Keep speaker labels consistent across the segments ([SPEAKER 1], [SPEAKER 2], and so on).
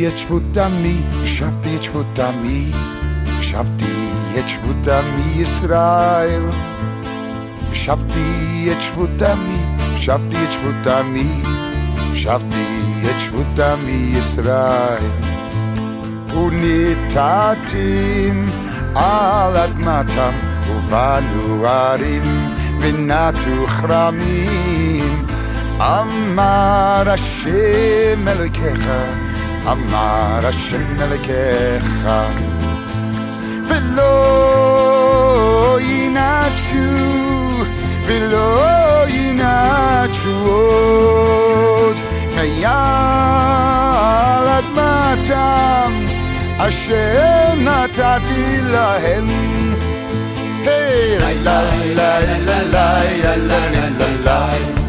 [SPEAKER 1] את שבות עמי, שבתי את שבות עמי, שבתי את שבות עמי ישראל. שבתי את שבות עמי, שבתי את שבות עמי, שבתי את שבות עמי ישראל. ונטעתם על אדמתם ובנו ערים ונטעו כרמים. אמר השם אלוקיך, אמר השם אלוקיך, ולא ינטשו ולא ינטשו עוד מעל אדמתם אשר נתתי להם. היי לה לה לה לה לה לה לה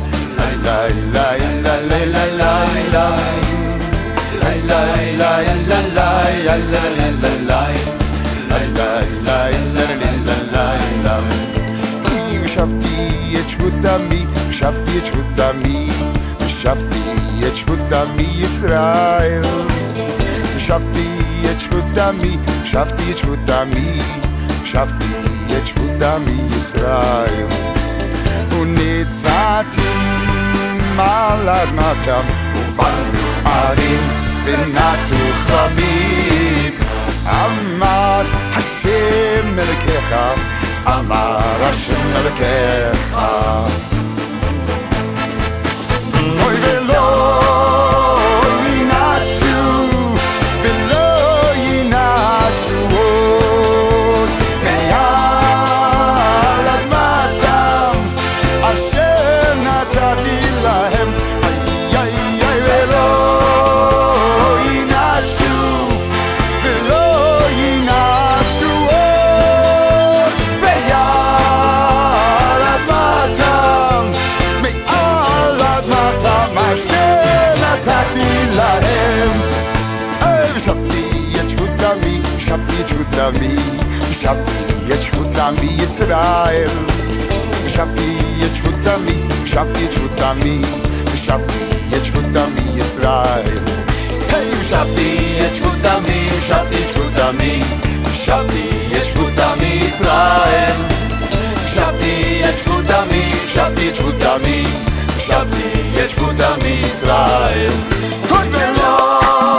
[SPEAKER 1] שבתי את שבות עמי, שבתי את שבות עמי, שבתי את שבות עמי ישראל. שבתי את שבות עמי, שבתי את שבות עמי, שבתי את שבות עמי ישראל. ונטעתם על אדמתם ובנו ערים ונטעו כרמים. אמר השם אלוקיך, אמר השם אלוקיך, אוי ולא ינטשו ולא ינטשו עוד מעל אדמתם אשר נתתי להם. ולא ינטשו ולא ינטשו עוד מעל אדמתם, מעל אדמתם אשר נתתי להם. שבתי את שבות עמי, שבתי את שבות עמי, שבתי את שבות עמי ישראל. שבתי את שבות עמי, שבתי את שבות עמי, שבתי את שבות עמי ישראל. שבתי את שבות עמי, שבתי את שבות עמי, שבתי את שבות עמי ישראל. שבתי את שבות עמי, שבתי את שבות עמי, שבתי את שבות עמי ישראל. ולא